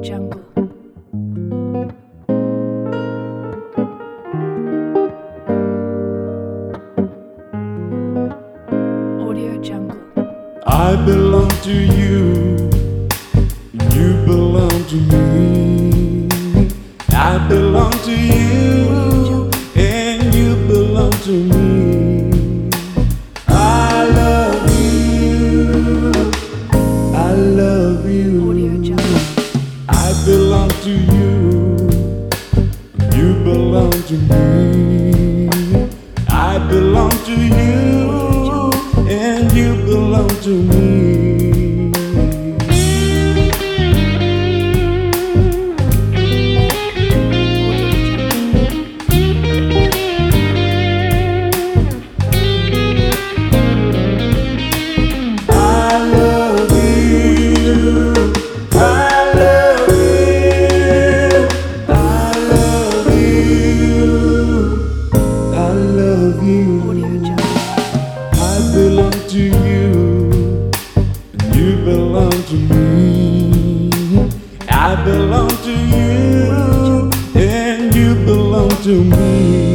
Jungle. Audio Jungle. I belong to you, you belong to me. I belong to you, and you belong to me. I love you, I love you. Audio Jungle. I belong to you, you belong to me. I belong to you, and you belong to me. Audio Jungle. I belong to you, and you belong to me. I belong to you, and you belong to me.